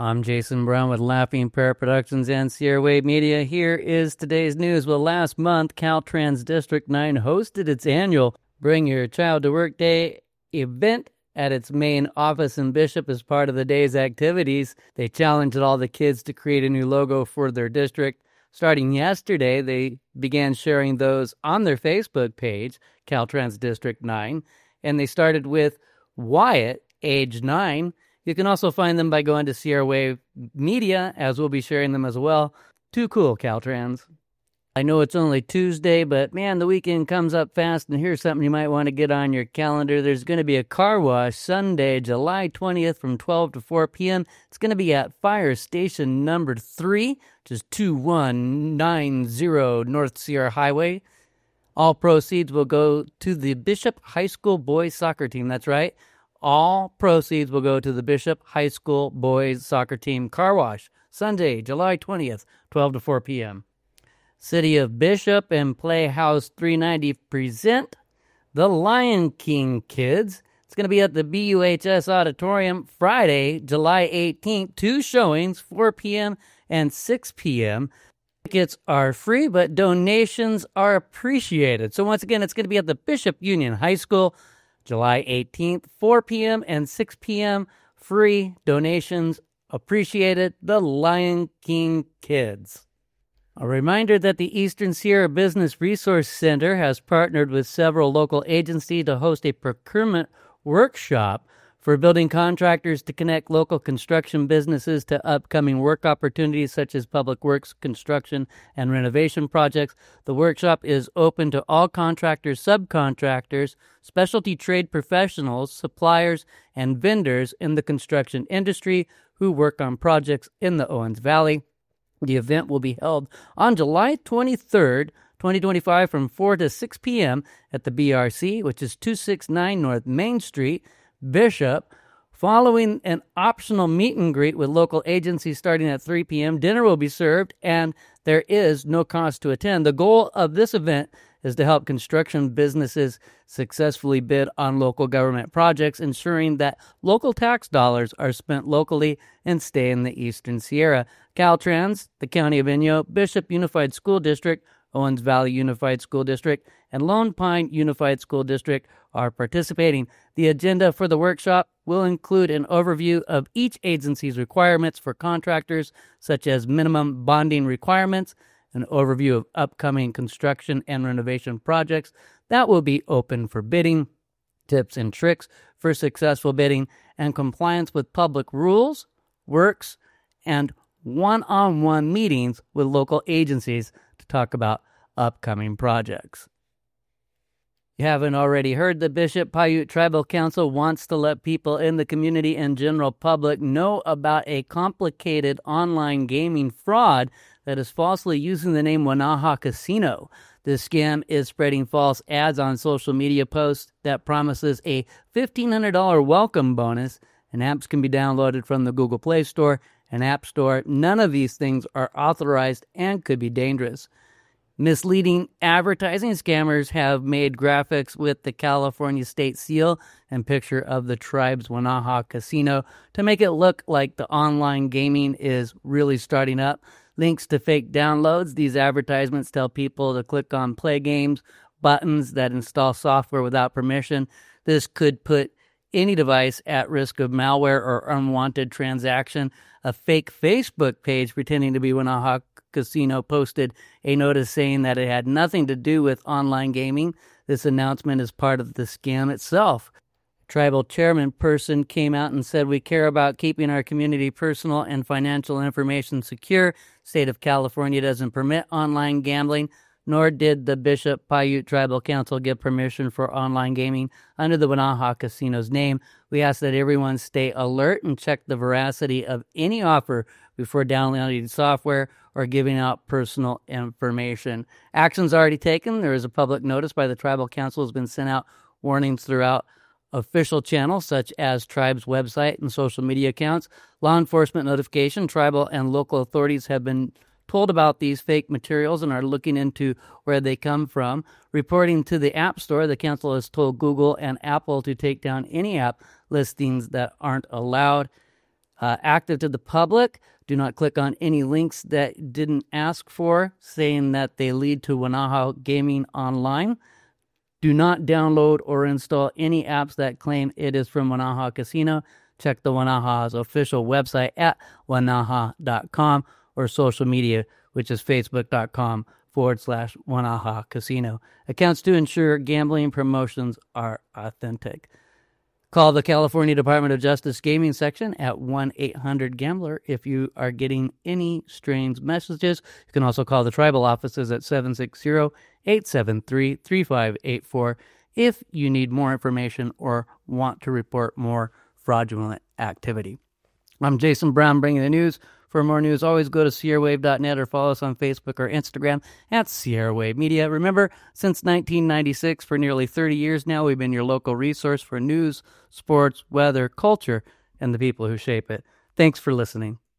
I'm Jason Brown with Laughing Pear Productions and Sierra Wave Media. Here is today's news. Well, last month, Caltrans District 9 hosted its annual Bring Your Child to Work Day event at its main office in Bishop as part of the day's activities. They challenged all the kids to create a new logo for their district. Starting yesterday, they began sharing those on their Facebook page, Caltrans District 9, and they started with Wyatt, age 9. You can also find them by going to Sierra Wave Media, as we'll be sharing them as well. Too cool, Caltrans. I know it's only Tuesday, but man, the weekend comes up fast, and here's something you might want to get on your calendar. There's going to be a car wash Sunday, July 20th from 12 to 4 p.m. It's going to be at Fire Station number 3, which is 2190 North Sierra Highway. All proceeds will go to the Bishop High School boys soccer team. That's right. All proceeds will go to the Bishop High School boys soccer team car wash, Sunday, July 20th, 12 to 4 p.m. City of Bishop and Playhouse 390 present The Lion King Kids. It's going to be at the BUHS Auditorium Friday, July 18th. 2 showings, 4 p.m. and 6 p.m. Tickets are free, but donations are appreciated. So once again, it's going to be at the Bishop Union High School, July 18th, 4 p.m. and 6 p.m. Free, donations appreciated. The Lion King Kids. A reminder that the Eastern Sierra Business Resource Center has partnered with several local agencies to host a procurement workshop for building contractors to connect local construction businesses to upcoming work opportunities such as public works, construction, and renovation projects. The workshop is open to all contractors, subcontractors, specialty trade professionals, suppliers, and vendors in the construction industry who work on projects in the Owens Valley. The event will be held on July 23rd, 2025 from 4 to 6 p.m. at the BRC, which is 269 North Main Street, Bishop. Following an optional meet and greet with local agencies starting at 3 p.m., dinner will be served, and there is no cost to attend. The goal of this event is to help construction businesses successfully bid on local government projects, ensuring that local tax dollars are spent locally and stay in the Eastern Sierra. Caltrans, the County of Inyo, Bishop Unified School District, Owens Valley Unified School District, and Lone Pine Unified School District are participating. The agenda for the workshop will include an overview of each agency's requirements for contractors, such as minimum bonding requirements, an overview of upcoming construction and renovation projects that will be open for bidding, tips and tricks for successful bidding, and compliance with public rules, works, and one-on-one meetings with local agencies to talk about upcoming projects. You haven't already heard, the Bishop Paiute Tribal Council wants to let people in the community and general public know about a complicated online gaming fraud that is falsely using the name Wanaha Casino. This scam is spreading false ads on social media posts that promises a $1,500 welcome bonus, and apps can be downloaded from the Google Play Store and App Store. None of these things are authorized and could be dangerous. Misleading advertising scammers have made graphics with the California state seal and picture of the tribe's Wanaha Casino to make it look like the online gaming is really starting up. Links to fake downloads. These advertisements tell people to click on play games, buttons that install software without permission. This could put any device at risk of malware or unwanted transaction. A fake Facebook page pretending to be Wanaha Casino posted a notice saying that it had nothing to do with online gaming. This announcement is part of the scam itself. Tribal chairman person came out and said, "We care about keeping our community personal and financial information secure. State of California doesn't permit online gambling, nor did the Bishop Paiute Tribal Council give permission for online gaming under the Wanaha Casino's name. We ask that everyone stay alert and check the veracity of any offer before downloading software or giving out personal information." Actions already taken. There is a public notice by the Tribal Council has been sent out, warnings throughout official channels such as Tribe's website and social media accounts. Law enforcement notification. Tribal and local authorities have been told about these fake materials and are looking into where they come from. Reporting to the App Store, the council has told Google and Apple to take down any app listings that aren't allowed. active to the public. Do not click on any links that didn't ask for, saying that they lead to Wanaha Gaming Online. Do not download or install any apps that claim it is from Wanaha Casino. Check the Wanaha's official website at wanaha.com or social media, which is facebook.com/Wanaha Casino. Accounts to ensure gambling promotions are authentic. Call the California Department of Justice Gaming Section at 1-800-GAMBLER if you are getting any strange messages. You can also call the tribal offices at 760-873-3584 if you need more information or want to report more fraudulent activity. I'm Jason Brown bringing the news. For more news, always go to SierraWave.net or follow us on Facebook or Instagram at Sierra Wave Media. Remember, since 1996, for nearly 30 years now, we've been your local resource for news, sports, weather, culture, and the people who shape it. Thanks for listening.